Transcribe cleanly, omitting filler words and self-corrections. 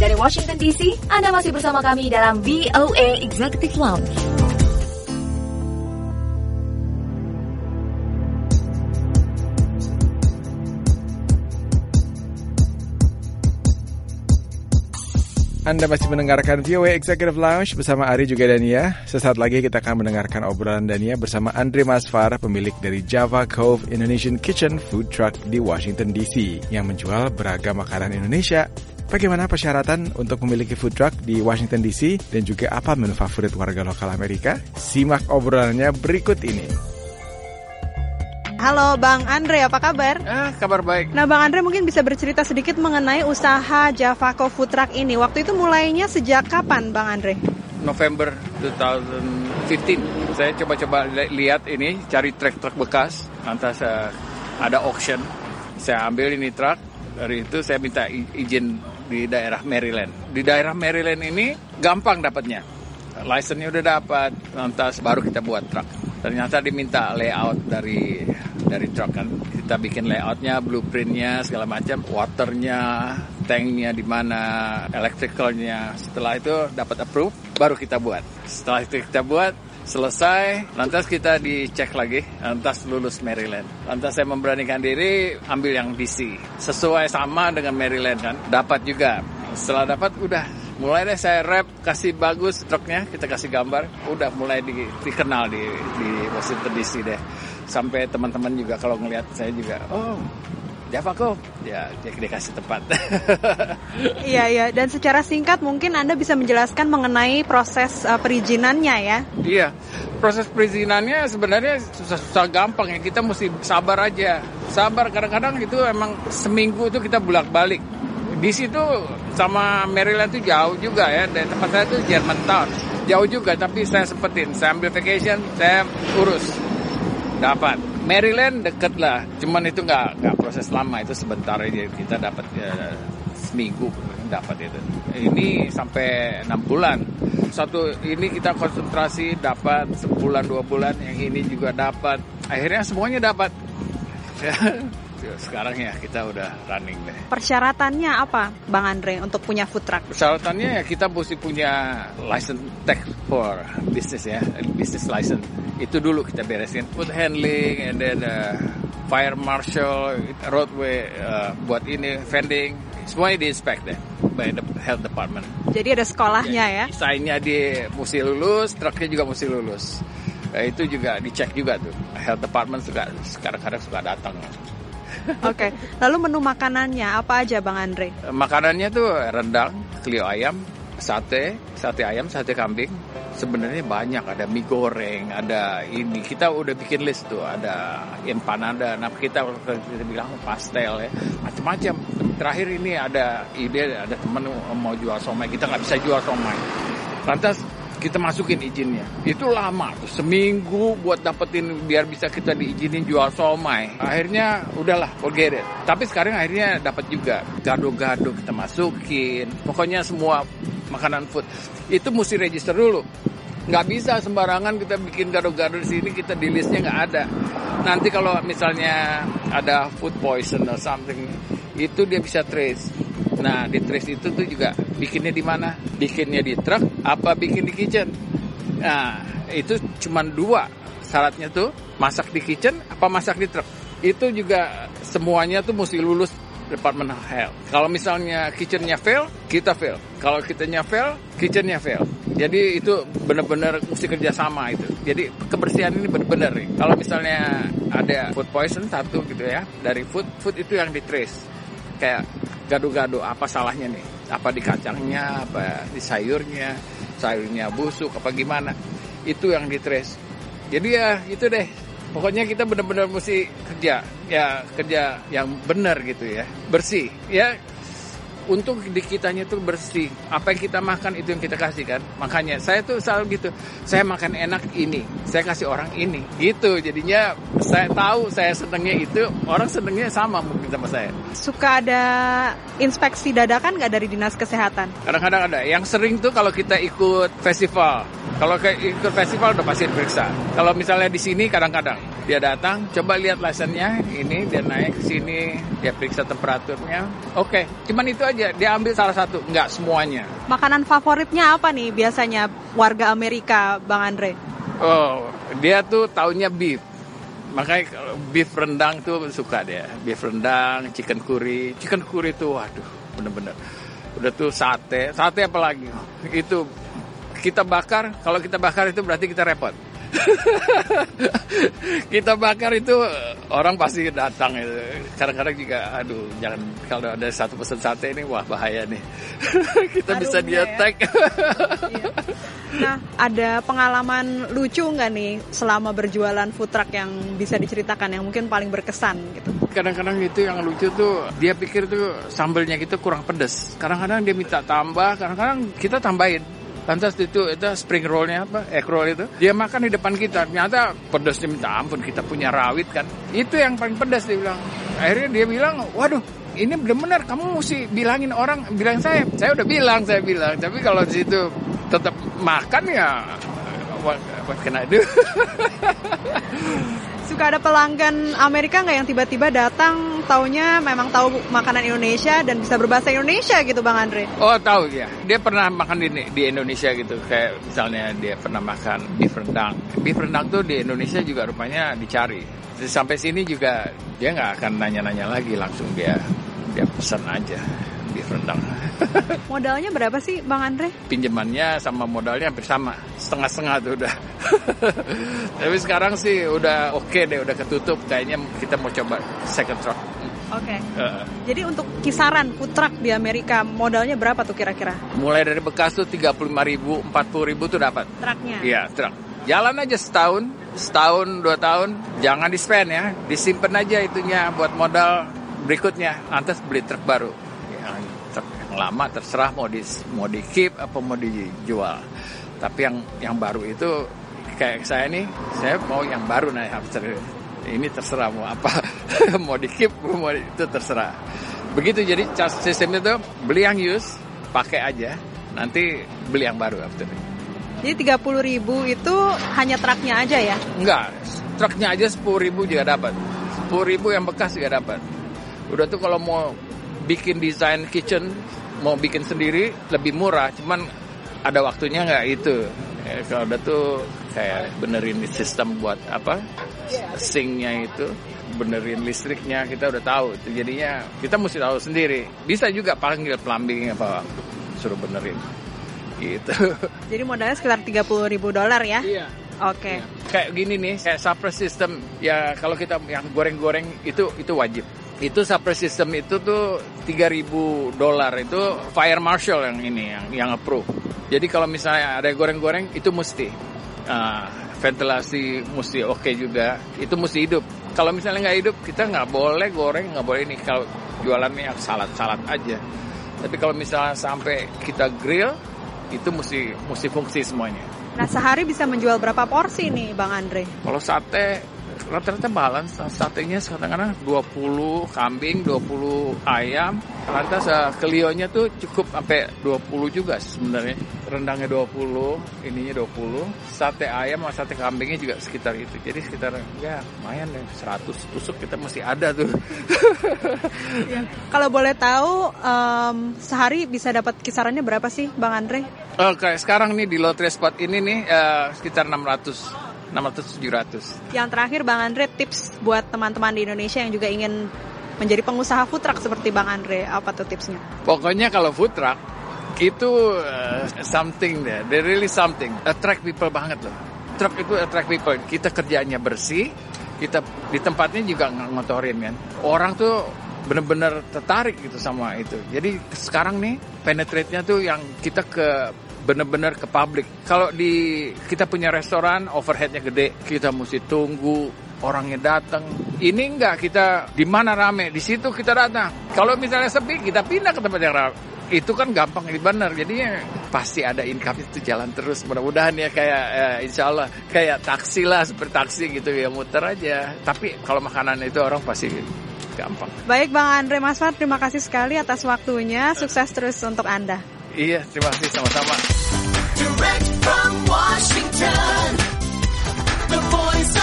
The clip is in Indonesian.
Dari Washington DC, Anda masih bersama kami dalam VOA Executive Lounge. Anda masih mendengarkan VOA Executive Lounge bersama Ari juga Dania. Sesaat lagi kita akan mendengarkan obrolan Dania bersama Andre Masfar, pemilik dari Java Cove Indonesian Kitchen Food Truck di Washington DC yang menjual beragam makanan Indonesia. Bagaimana persyaratan untuk memiliki food truck di Washington DC dan juga apa menu favorit warga lokal Amerika? Simak obrolannya berikut ini. Halo Bang Andre, apa kabar? Kabar baik. Nah Bang Andre mungkin bisa bercerita sedikit mengenai usaha Java Cove Food Truck ini. Waktu itu mulainya sejak kapan Bang Andre? November 2015. Saya coba-coba lihat ini, cari truk bekas. Lantas ada auction. Saya ambil ini truk. Dari itu saya minta izin di daerah Maryland. Di daerah Maryland ini gampang dapatnya. License-nya udah dapat, lantas baru kita buat truk. Ternyata diminta layout dari truk kan. Kita bikin layoutnya, blueprintnya, segala macam, waternya, tanknya di mana, electricalnya. Setelah itu dapat approve, baru kita buat. Setelah itu kita buat, selesai, lantas kita dicek lagi, lantas lulus Maryland. Lantas saya memberanikan diri ambil yang DC. Sesuai sama dengan Maryland kan, dapat juga. Setelah dapat, udah. Mulai deh saya rap, kasih bagus truknya, kita kasih gambar, udah mulai dikenal di Washington DC deh. Sampai teman-teman juga kalau ngelihat saya juga, oh Java Cove, ya dia kasih tempat. Iya, dan secara singkat mungkin Anda bisa menjelaskan mengenai proses perizinannya ya? Iya, proses perizinannya sebenarnya susah gampang ya, kita mesti sabar aja. Sabar, kadang-kadang itu emang seminggu itu kita bolak-balik. Di situ sama Maryland itu jauh juga ya, dari tempat saya itu Germantown. Jauh juga, tapi saya sempetin. Saya ambil vacation, saya urus. Dapat. Maryland deket lah, cuman itu nggak proses lama, itu sebentar aja. Kita dapat seminggu dapat itu. Ini sampai 6 bulan. Satu ini kita konsentrasi dapat sebulan 2 bulan, yang ini juga dapat. Akhirnya semuanya dapat. Sekarang ya kita udah running deh. Persyaratannya apa Bang Andre untuk punya food truck? Persyaratannya ya kita mesti punya license tax for business ya, business license. Itu dulu kita beresin. Food handling, and then fire marshal, roadway, buat ini, vending. Semuanya di-inspect deh by the health department. Jadi ada sekolahnya ya? Desainnya dia mesti lulus, truknya juga mesti lulus. Itu juga dicek juga tuh. Health department juga kadang-kadang suka datang. Oke, lalu menu makanannya apa aja Bang Andre? Makanannya tuh rendang, kelio ayam, sate ayam, sate kambing. Sebenarnya banyak, ada mie goreng, ada ini. Kita udah bikin list tuh, ada empanada. Nah kita bilang pastel ya, macam-macam. Terakhir ini ada ide, ada teman mau jual somai, kita nggak bisa jual somai. Lantas kita masukin izinnya. Itu lama tuh, seminggu buat dapetin biar bisa kita diizinin jual somai. Akhirnya udahlah, forget it. Tapi sekarang akhirnya dapat juga. Gado-gado kita masukin. Pokoknya semua makanan food itu mesti register dulu. Nggak bisa sembarangan kita bikin gado-gado di sini, kita di listnya nggak ada. Nanti kalau misalnya ada food poison or something, itu dia bisa trace. Nah, di trace itu tuh juga bikinnya di mana? Bikinnya di truk apa bikin di kitchen? Nah, itu cuma 2 syaratnya tuh, masak di kitchen apa masak di truk. Itu juga semuanya tuh mesti lulus Department of Health. Kalau misalnya kitchennya fail, kita fail. Kalau kitchennya fail, kitchennya fail. Jadi itu benar-benar mesti kerjasama itu. Jadi kebersihan ini benar-benar nih. Kalau misalnya ada food poison satu gitu ya, dari food itu yang di trace. Kayak gado-gado, apa salahnya nih? Apa di kacangnya, apa di sayurnya busuk, apa gimana? Itu yang di trace. Jadi ya itu deh. Pokoknya kita benar-benar mesti kerja yang benar gitu ya, bersih ya. Untuk di kitanya tuh bersih. Apa yang kita makan itu yang kita kasih kan. Makanya saya tuh selalu gitu. Saya makan enak ini, saya kasih orang ini. Gitu. Jadinya saya tahu saya senangnya itu, orang senangnya sama mungkin sama saya. Suka ada inspeksi dadakan nggak dari Dinas Kesehatan? Kadang-kadang ada. Yang sering tuh kalau kita ikut festival. Kalau ikut festival udah pasti diperiksa. Kalau misalnya di sini kadang-kadang. Dia datang, coba lihat license-nya, ini dia naik ke sini, dia periksa temperaturnya. Oke, cuman itu aja, dia ambil salah satu, nggak semuanya. Makanan favoritnya apa nih biasanya warga Amerika, Bang Andre? Oh, dia tuh taunya beef. Makanya kalau beef rendang tuh suka dia. Beef rendang, chicken curry. Chicken curry tuh waduh, bener-bener. Udah tuh sate apalagi. Itu kita bakar, kalau kita bakar itu berarti kita repot. Kita bakar itu orang pasti datang itu. Kadang-kadang juga aduh jangan, kalau ada satu pesan sate ini wah bahaya nih. Kita bisa di-attack. Iya. Nah, ada pengalaman lucu nggak nih selama berjualan food truck yang bisa diceritakan yang mungkin paling berkesan gitu? Kadang-kadang itu yang lucu tuh dia pikir tuh sambelnya gitu kurang pedas. Kadang-kadang dia minta tambah, kadang-kadang kita tambahin. Lantas itu spring roll-nya egg roll itu dia makan di depan kita, ternyata pedasnya minta ampun, kita punya rawit kan, itu yang paling pedas dia bilang. Akhirnya dia bilang, waduh ini benar-benar kamu mesti bilangin orang, bilang saya udah bilang, tapi kalau di situ tetap makan ya what can I do? Suka ada pelanggan Amerika nggak yang tiba-tiba datang taunya memang tahu makanan Indonesia dan bisa berbahasa Indonesia gitu Bang Andre? Oh tahu ya, dia pernah makan di Indonesia gitu, kayak misalnya dia pernah makan beef rendang. Beef rendang tuh di Indonesia juga rupanya dicari. Sampai sini juga dia nggak akan nanya-nanya lagi, langsung dia pesan aja beef rendang. Modalnya berapa sih Bang Andre? Pinjamannya sama modalnya hampir sama, setengah-setengah tuh udah. Tapi sekarang sih udah oke deh, udah ketutup. Kayaknya kita mau coba second truck. Oke. Jadi untuk kisaran food truck di Amerika modalnya berapa tuh kira-kira? Mulai dari bekas tuh 35.000, 40.000 tuh dapat. Truknya? Iya, truk. Jalan aja setahun, 2 tahun. Jangan di-spend ya, disimpan aja itunya buat modal berikutnya. Lantas beli truk baru. Truk yang lama terserah mau di keep apa mau dijual. Tapi yang baru itu kayak saya nih, saya mau yang baru nih hamster. Ini terserah mau apa, mau di keep mau itu terserah. Begitu jadi sistemnya tuh beli yang used, pakai aja, nanti beli yang baru after. Jadi 30.000 itu hanya truknya aja ya? Enggak, truknya aja 10.000 juga dapat. 10.000 yang bekas juga dapat. Udah tuh kalau mau bikin desain kitchen, mau bikin sendiri lebih murah, cuman ada waktunya nggak itu. Kalau udah tuh kayak benerin sistem buat apa, sinknya itu, benerin listriknya, kita udah tahu. Itu jadinya kita mesti tahu sendiri. Bisa juga panggil plumbing apa, suruh benerin. Gitu. Jadi modalnya sekitar $30.000 ya? Iya. Oke. Iya. Kayak gini nih, kayak suppress system ya, kalau kita yang goreng-goreng itu wajib. Itu suppress system itu tuh $3.000 itu fire marshal yang ini yang approve. Jadi kalau misalnya ada goreng-goreng itu mesti ventilasi mesti oke juga, itu mesti hidup. Kalau misalnya nggak hidup kita nggak boleh goreng, nggak boleh ini. Kalau jualannya yang salad aja. Tapi kalau misalnya sampai kita grill itu mesti fungsi semuanya. Nah, sehari bisa menjual berapa porsi nih Bang Andre? Kalau sate rata-rata balance, satenya kadang-kadang 20 kambing, 20 ayam. Lantas kelionya tuh cukup sampai 20 juga sebenarnya. Rendangnya 20, ininya 20. Sate ayam sama sate kambingnya juga sekitar itu. Jadi sekitar ya lumayan deh, 100 tusuk kita mesti ada tuh. Ya. Kalau boleh tahu sehari bisa dapat kisarannya berapa sih Bang Andre? Kayak sekarang nih di Lotre Spot ini nih sekitar 600-700. Yang terakhir Bang Andre, tips buat teman-teman di Indonesia yang juga ingin menjadi pengusaha food truck seperti Bang Andre, apa tuh tipsnya? Pokoknya kalau food truck itu something deh, they really something, attract people banget loh. Truck itu attract people, kita kerjaannya bersih, kita di tempatnya juga nggak ngotorin kan. Orang tuh bener-bener tertarik gitu sama itu. Jadi sekarang nih penetrate-nya tuh yang kita bener-bener ke publik. Kalau kita punya restoran, overhead-nya gede, kita mesti tunggu orangnya datang. Ini enggak, kita di mana rame, di situ kita datang. Kalau misalnya sepi, kita pindah ke tempat yang rame. Itu kan gampang, ini benar. Jadinya pasti ada income itu jalan terus. Mudah-mudahan ya kayak insya Allah kayak taksi lah, seperti taksi gitu ya, muter aja. Tapi kalau makanan itu orang pasti gampang. Baik Bang Andre Masfar, terima kasih sekali atas waktunya. Sukses terus untuk Anda. Iya, terima kasih sama-sama. Direct from Washington, the voice